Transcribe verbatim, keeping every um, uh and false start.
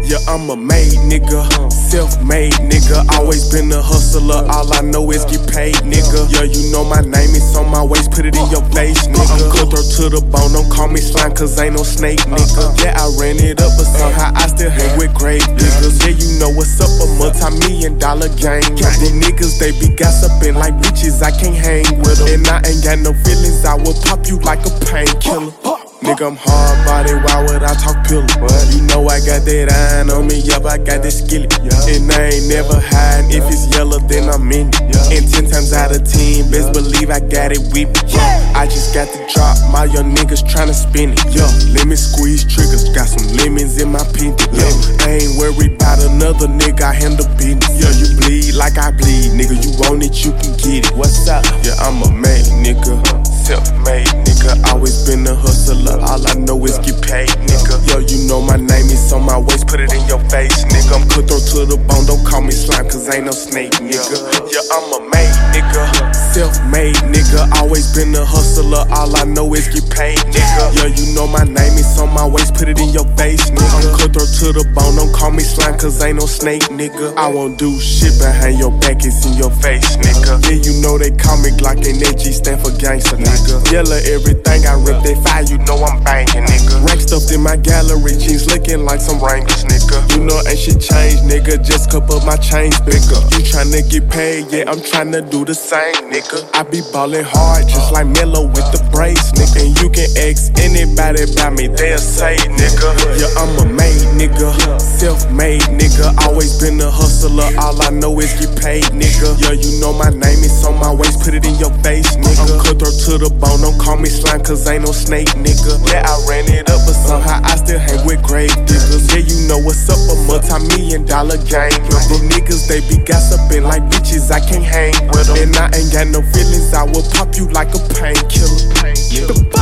Yeah, I'm a made nigga, self-made nigga. Always been a hustler, all I know is get paid, nigga. Yeah, you know my name is on my waist, put it in your face, nigga. I'm cutthroat to the bone, don't call me slime, cause ain't no snake, nigga. Yeah, I ran it up, but somehow I still hang with great niggas. Yeah, you know what's up, a multi-million dollar gang. These niggas, they be gossiping like bitches, I can't hang with them. And I ain't got no feelings, I will pop you like a painkiller. Nigga, I'm hard body, why would I talk pillow? You know I got that iron on me, yup, I got that skillet. And I ain't never hiding, if it's yellow, then I'm in it. And ten times out of ten, best believe I got it with me. I just got the drop, my young niggas tryna spin it. Yo, lemon squeeze triggers, got some lemons in my pinky. Yo, I ain't worried about another nigga, I handle business. Yo, you bleed like I bleed, nigga, you want it, you can get it. What's up? Yeah, I'm a made nigga, self-made nigga, always been a hustler. All I know is get paid, nigga. Yo, you know my name is on my waist, put it in your face, nigga. I'm cutthroat to the bone, don't call me slime, cause ain't no snake, nigga. Yeah, I'm a made nigga, self-made nigga. Always been a hustler, all I know is get paid, nigga. Yeah, you know my name is on my waist, put it in your face, nigga. I'm cutthroat to the bone, don't call me slime, cause ain't no snake, nigga. I won't do shit behind your back, it's in your face, nigga. Yeah, you know they call me Glock and that G stand for gangster, nigga. Yellow everything, I rip that fire, you know I'm banging, nigga. Rack stuffed in my gallery, jeans looking like some Wranglers, nigga. You know ain't shit changed, nigga, just cup up my chains bigger. You tryna get paid, yeah, I'm tryna do the same, nigga. I be ballin' hard, just like Melo with the brace, nigga. And you can ask anybody about me, they'll say, nigga. Yeah, I'm a made nigga, self-made nigga. Always been a hustler, all I know is get paid, nigga. Yeah, you know my name is on my waist, put it in your face, nigga. I'm cutthroat to the bone, don't call me slime, cause ain't no snake, nigga. Yeah, I ran it up, but somehow I still hang with grave diggers. Yeah, you know what's up, a multi-million dollar gang. These niggas, they be gossiping like bitches, I can't hang with them. And I ain't got no feelings, I will pop you like a painkiller.